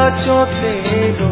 साचो तेरो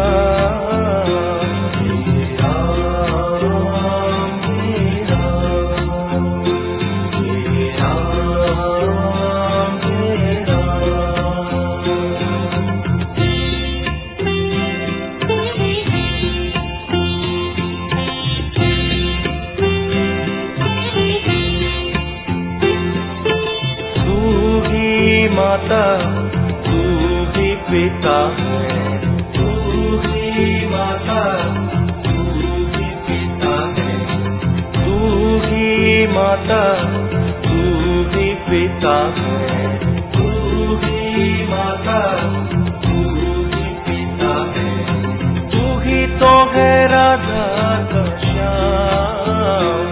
माता तू ही पिता है, तू ही माता तू ही पिता है, तू ही माता तू ही पिता है, तू ही माता तू ही पिता है, तू ही तो है राधा का श्याम।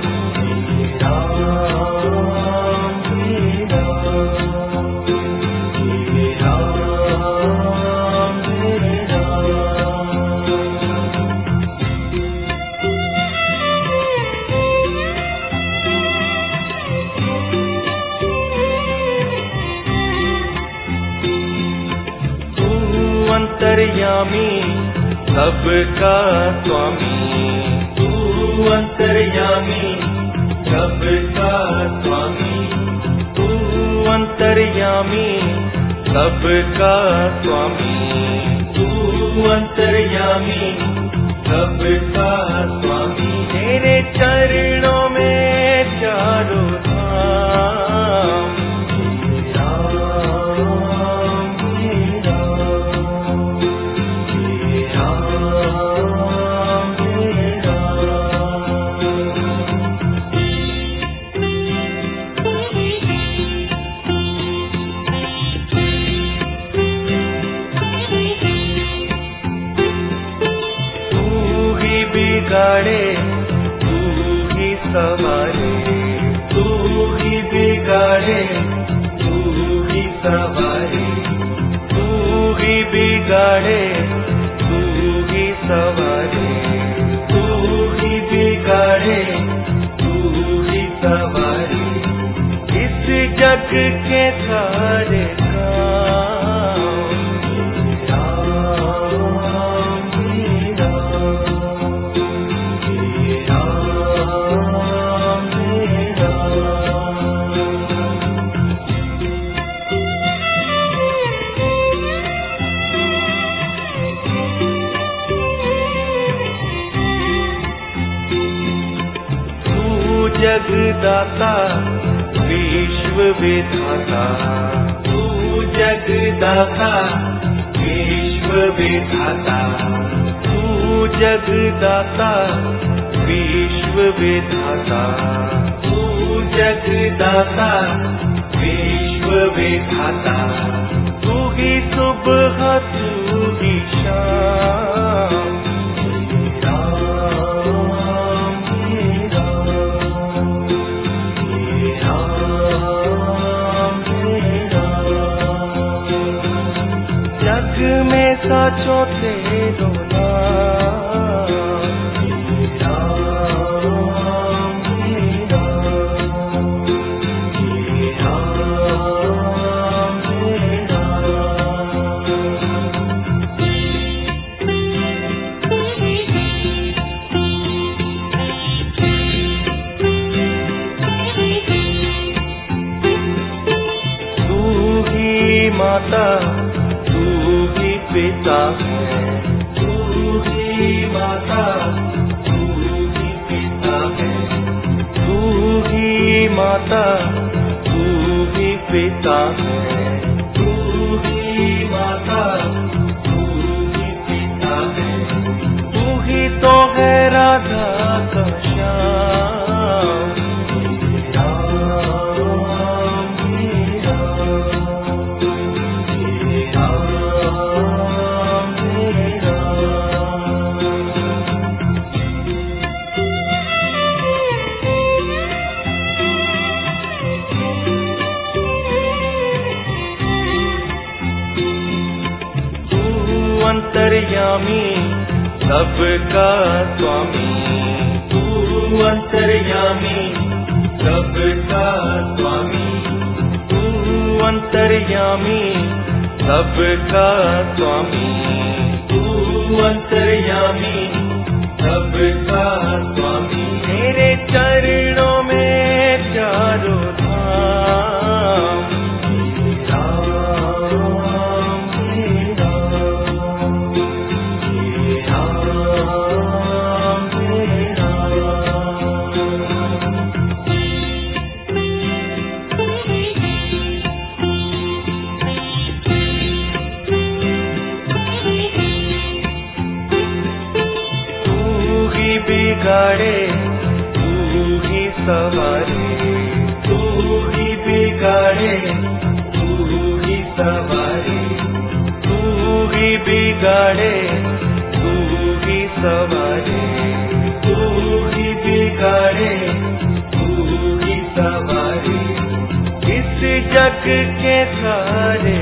अंतर्यामी सबका स्वामी, तू अंतर्यामी सबका स्वामी, तू अंतर्यामी सबका स्वामी, तू अंतर्यामी सबका स्वामी। तेरे चरणों में चारों धाम, बिगाड़े तू ही सवारे, तू ही बिगाड़े तू ही सवारे, तू ही बिगाड़े तू ही सवारे, तू ही बिगाड़े तू ही सवारे। इस जग के सारे जगदाता विश्व विधाता, तू जगदाता विश्व विधाता, तू जगदाता विश्व विधाता, तू जगदाता विश्व विधाता। तू ही सुबह तू ही शाम, जग में साचो तेरो तू ही माता तू ही पिता है, तू ही माता तू ही पिता है, तू ही माता तू ही पिता है, तू ही माता तू ही पिता है, तू ही तो है राधा का श्याम। अंतर्यामी सबका स्वामी, तू अंतर्यामी सबका स्वामी, तू अंतर्यामी सबका स्वामी, तू अंतर्यामी, सबका स्वामी। तेरे चरणों में चारों धाम, बिगाड़े तू ही सवारे, तू ही बिगाड़े तू ही सवारे, तू ही बिगाड़े तू ही सवारे, तू ही बिगाड़े तू ही सवारे। इस जग के सारे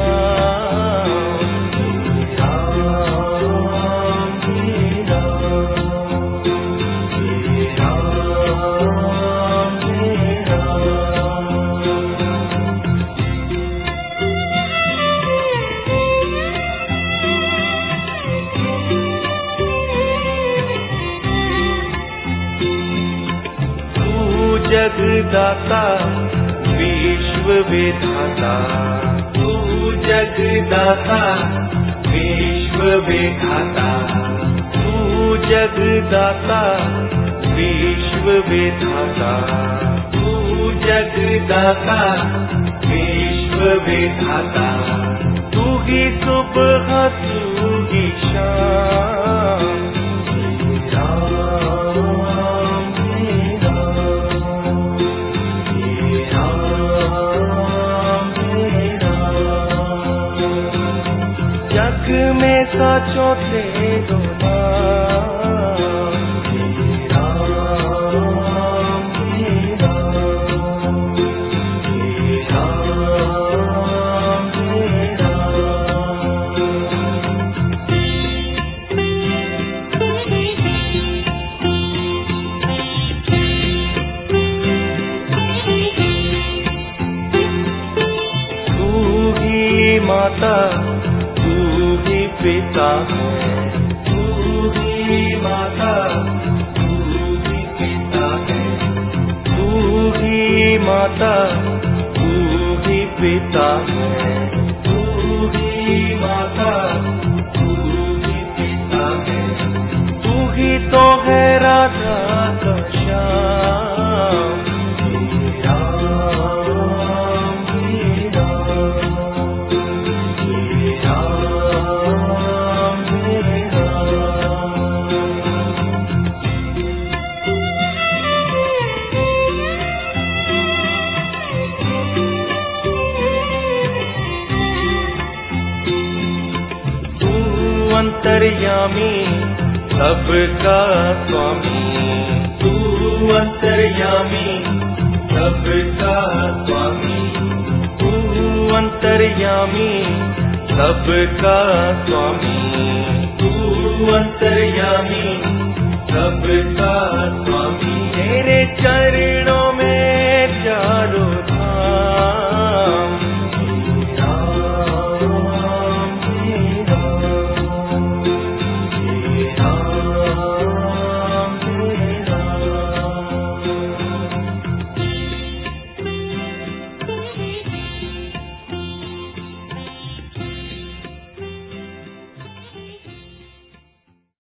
जगदाता विश्व विधाता, तू जगदाता विश्व विधाता, तू जगदाता विश्व विधाता, तू जगदाता विश्व विधाता। तू ही सुबह तू ही शाम, जग में साचो तेरो नाम, तू ही माता तू ही पिता है, तू ही माता तू ही पिता है, तू ही माता तू ही पिता है, तू ही माता तू ही पिता है। तू ही तो है राधा का श्याम, अंतर्यामी, सबका स्वामी, तू अंतर्यामी, सबका स्वामी, तू अंतर्यामी, सबका स्वामी, तू अंतर्यामी, सबका स्वामी। तेरे चरणों